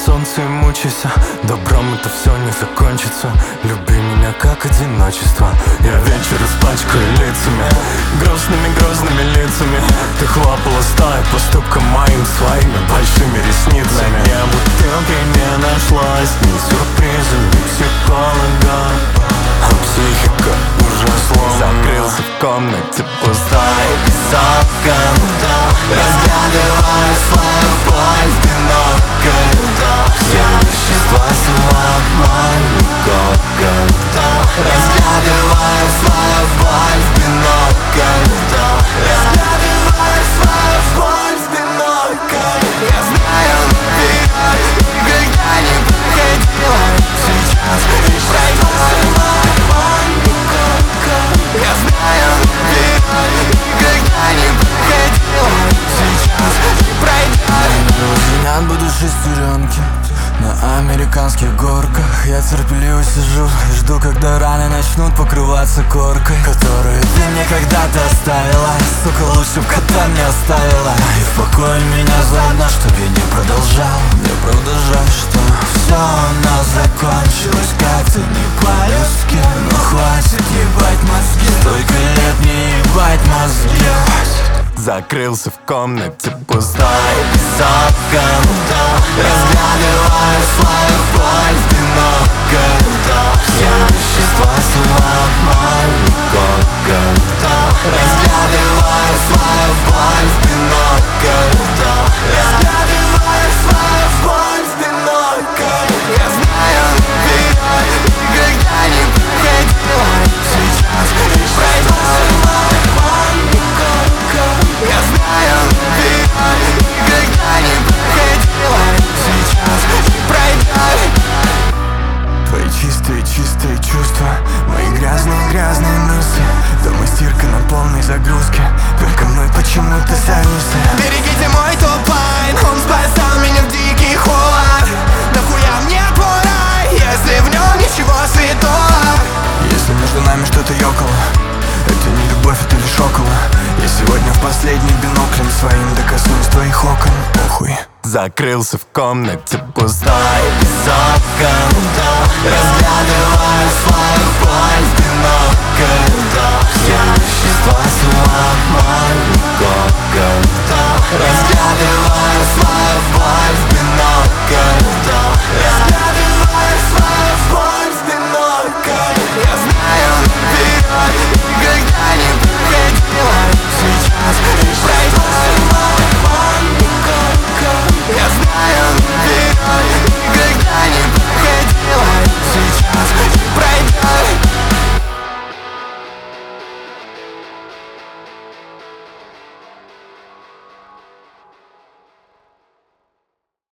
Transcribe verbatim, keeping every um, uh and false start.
солнце и мучайся, добром это все не закончится. Люби меня как одиночество. Я вечер испачкаю лицами, грустными грозными лицами. Ты хлопала стая поступком моим своими большими ресницами. На дне бутылки не нашлось ни сюрприза, ни психолога, а психика уже сломана. Закрылся в комнате пустой, без окон, разглядывая свою боль в бинокль. Все вещества самообман, кокон, разглядывая свою боль в бинокль. Разглядывая свою боль в бинокль. Я знаю, наверное, никогда не проходила. Сейчас лишь пройду самообман, кокон. Я знаю, наверное, никогда не проходила. Сейчас не пройдет. Звенят будут шестеренки на американских горках. Я терпеливо сижу и жду, когда раны начнут покрываться коркой, которую ты мне когда-то оставила. Сука, лучше б кота мне оставила. И в покое меня заодно, чтоб я не продолжал. Мне правда жаль, что все у нас закончилось как-то не по-людски. Но хватит ебать мозги, столько лет не ебать мозги. Закрылся в комнате пустой, без окон, разглядывая свою боль в бинокль. Все вещества самообман, кокон. Разглядывая свою боль в бинокль. Разглядывая свою боль в бинокль. Я знаю, наверное, никогда не проходила. Сейчас лишь пройду самообман, кокон. Я знаю, наверное, никогда не проходила. Сейчас не пройдет. Твои чистые-чистые чувства, мои грязные-грязные мысли. Дома стирка на полной загрузке, только мной почему-то зависы. Берегите мой топ-лайн, он спасал меня в дикий холод. Нахуя мне твой рай, если в нем ничего святого? Если между нами что-то ёкало, это не любовь, это лишь около. Я сегодня в последний биноклем своим докоснусь твоих окон. Похуй. Закрылся в комнате пустой, без окон, разглядывая свою боль.